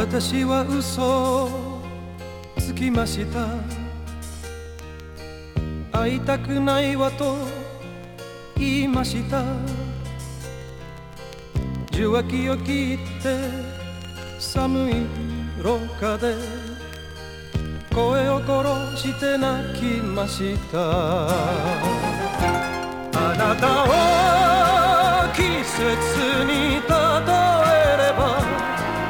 私は嘘をつきました。会いたくないわと言いました。受話器を切って寒い廊下で声を殺して泣きました。あなたを季節に例え